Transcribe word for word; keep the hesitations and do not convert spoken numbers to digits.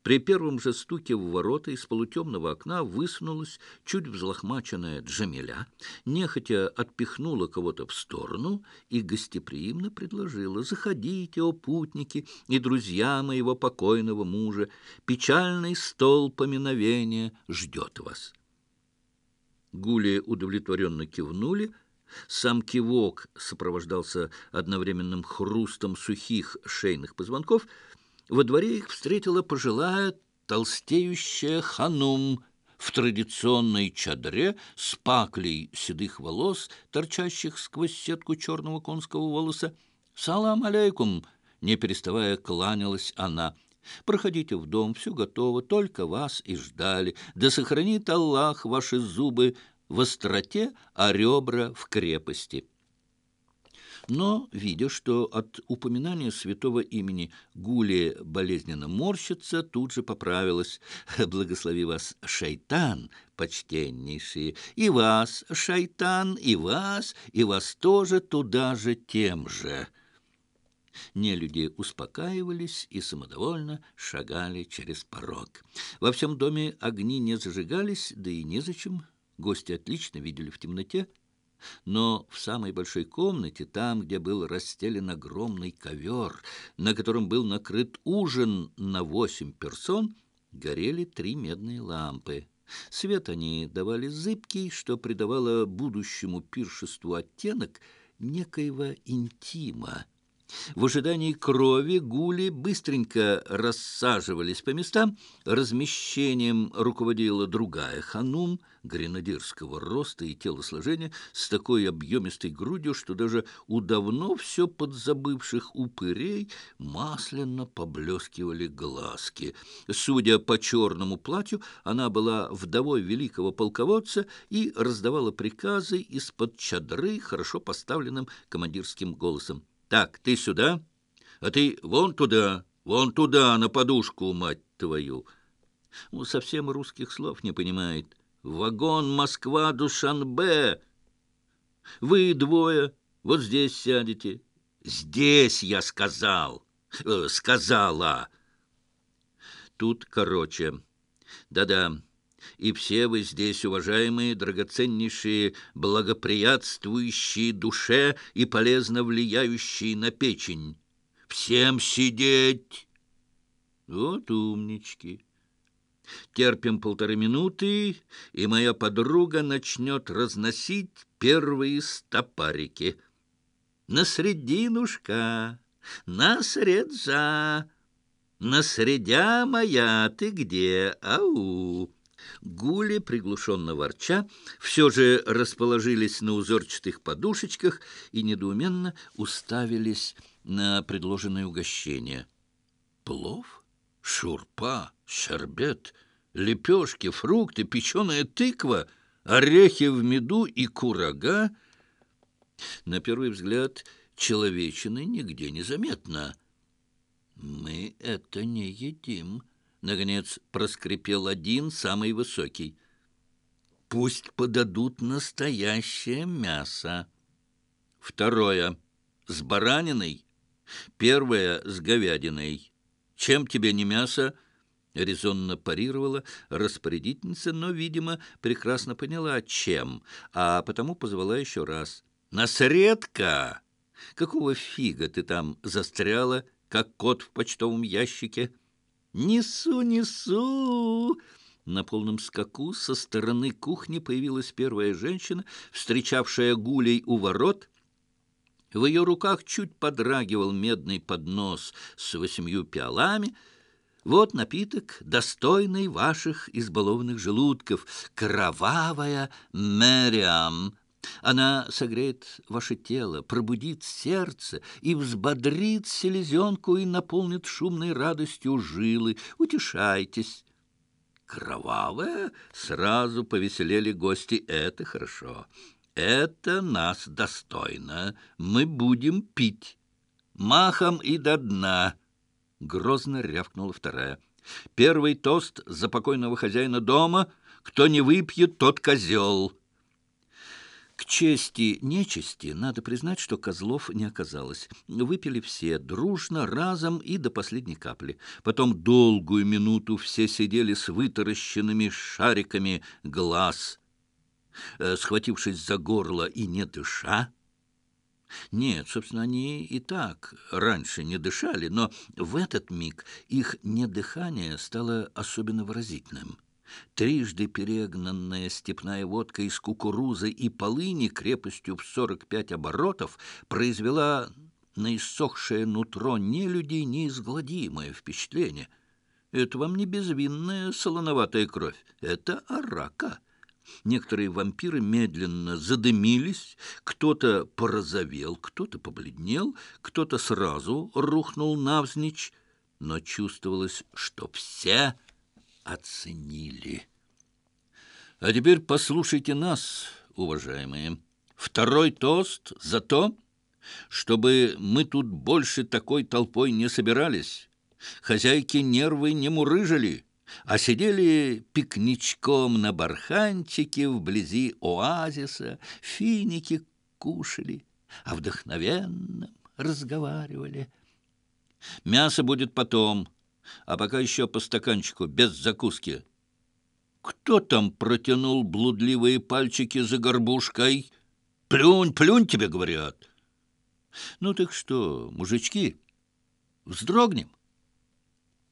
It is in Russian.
При первом же стуке в ворота из полутемного окна высунулась чуть взлохмаченная Джамиля, нехотя отпихнула кого-то в сторону и гостеприимно предложила: «Заходите, о путники и друзья моего покойного мужа, печальный стол поминовения ждет вас». Гули удовлетворенно кивнули. Сам кивок сопровождался одновременным хрустом сухих шейных позвонков. Во дворе их встретила пожилая толстеющая ханум в традиционной чадре с паклей седых волос, торчащих сквозь сетку черного конского волоса. «Салам алейкум!» — не переставая кланялась она. «Проходите в дом, все готово, только вас и ждали. Да сохранит Аллах ваши зубы в остроте, а ребра в крепости». Но, видя, что от упоминания святого имени Гули болезненно морщится, тут же поправилась: «Благослови вас, шайтан, почтеннейшие, и вас, шайтан, и вас, и вас тоже туда же тем же». Нелюди успокаивались и самодовольно шагали через порог. Во всем доме огни не зажигались, да и незачем. Гости отлично видели в темноте. Но в самой большой комнате, там, где был расстелен огромный ковер, на котором был накрыт ужин на восемь персон, горели три медные лампы. Свет они давали зыбкий, что придавало будущему пиршеству оттенок некоего интима. В ожидании крови гули быстренько рассаживались по местам. Размещением руководила другая ханум гренадерского роста и телосложения, с такой объемистой грудью, что даже у давно все подзабывших упырей масляно поблескивали глазки. Судя по черному платью, она была вдовой великого полководца и раздавала приказы из-под чадры хорошо поставленным командирским голосом. «Так, ты сюда, а ты вон туда, вон туда, на подушку, мать твою!» Ну, совсем русских слов не понимает. «Вагон Москва-Душанбе! Вы двое вот здесь сядете». «Здесь, я сказал! Э, сказала!» Тут короче. Да-да. И все вы здесь, уважаемые, драгоценнейшие, благоприятствующие душе и полезно влияющие на печень. Всем сидеть! Вот умнички. Терпим полторы минуты, и моя подруга начнет разносить первые стопарики. На срединушка, на средза, на средя моя, ты где? Ау! Гули, приглушенно ворча, все же расположились на узорчатых подушечках и недоуменно уставились на предложенное угощение. Плов, шурпа, щербет, лепешки, фрукты, печеная тыква, орехи в меду и курага. На первый взгляд, человечины нигде не заметно. «Мы это не едим», — наконец проскрипел один, самый высокий. «Пусть подадут настоящее мясо». Второе — с бараниной. Первое — с говядиной. «Чем тебе не мясо?» — резонно парировала распорядительница, но, видимо, прекрасно поняла, чем, а потому позвала еще раз. «Насредка! Какого фига ты там застряла, как кот в почтовом ящике?» «Несу, несу!» На полном скаку со стороны кухни появилась первая женщина, встречавшая гулей у ворот. В ее руках чуть подрагивал медный поднос с восемью пиалами. «Вот напиток, достойный ваших избалованных желудков, кровавая Мэриам. Она согреет ваше тело, пробудит сердце и взбодрит селезенку и наполнит шумной радостью жилы. Утешайтесь». «Кровавая?» — сразу повеселели гости. «Это хорошо. Это нас достойно. Мы будем пить. Махом и до дна». Грозно рявкнула вторая. «Первый тост за покойного хозяина дома. Кто не выпьет, тот козел». К чести нечести надо признать, что козлов не оказалось. Выпили все дружно, разом и до последней капли. Потом долгую минуту все сидели с вытаращенными шариками глаз, э, схватившись за горло и не дыша. Нет, собственно, они и так раньше не дышали, но в этот миг их недыхание стало особенно выразительным. Трижды перегнанная степная водка из кукурузы и полыни крепостью в сорок пять оборотов произвела на иссохшее нутро нелюдей неизгладимое впечатление. Это вам не безвинная солоноватая кровь, это арака. Некоторые вампиры медленно задымились, кто-то порозовел, кто-то побледнел, кто-то сразу рухнул навзничь, но чувствовалось, что все оценили. А теперь послушайте нас, уважаемые. Второй тост за то, чтобы мы тут больше такой толпой не собирались, хозяйки нервы не мурыжили, а сидели пикничком на барханчике вблизи оазиса, финики кушали, а вдохновенно разговаривали. Мясо будет потом, а пока еще по стаканчику, без закуски. Кто там протянул блудливые пальчики за горбушкой? Плюнь, плюнь, тебе говорят. Ну так что, мужички, вздрогнем?